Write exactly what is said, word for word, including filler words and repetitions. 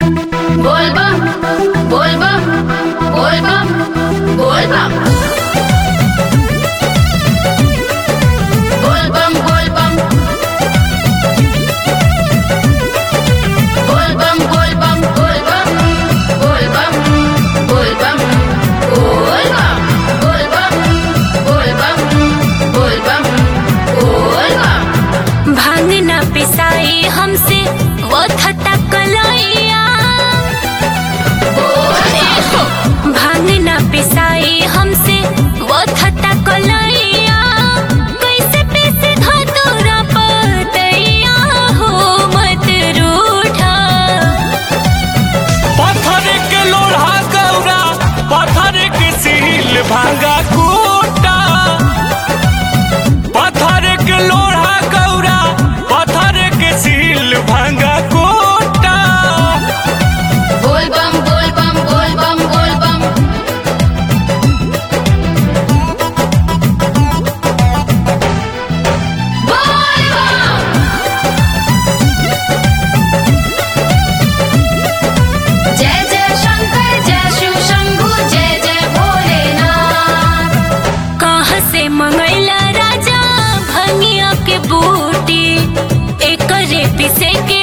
बोल बम बोल बम बोल बम बोल बम बोल बम बोल बम बोल बम बोल बम बोल बम बोल बम बोल बम बोल बम बोल बम बोल बम बोल बम। भांग न पिसाई हमसे वो थता कलैया, भांग न पिसाई हमसे वो थता कलैया, कैसे पीसे धतूरा पतैया हो मत रूठा। पत्थर के लोढ़ा गौरा पत्थर के सील भांगा कूटा, पत्थर के लोढ़ा गौरा पत्थर के सील भांगा कूटा। बोल बम बोल बम बोल बम बोल बम बोल बम। जय जय शंकर जय शिव शंभू जय जय भोलेनाथ। कहाँ से मंगैला राजा भंगिया के बूटी, एकरे पिसे के